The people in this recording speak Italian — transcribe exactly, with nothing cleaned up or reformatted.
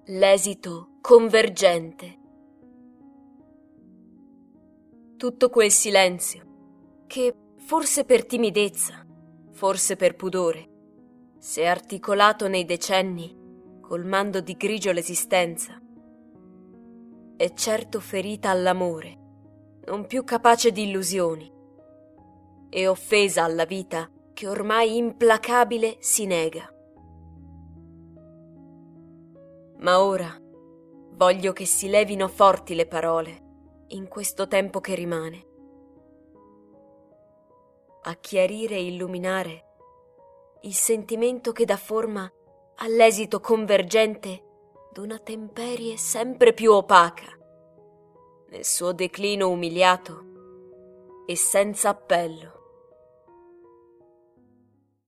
l'esito convergente. Tutto quel silenzio, che forse per timidezza, forse per pudore, s'è articolato nei decenni, colmando di grigio l'esistenza, è certo ferita all'amore, non più capace di illusioni, e offesa alla vita che ormai implacabile si nega. Ma ora voglio che si levino forti le parole in questo tempo che rimane, a chiarire e illuminare il sentimento che dà forma all'esito convergente d'una temperie sempre più opaca, nel suo declino umiliato e senza appello.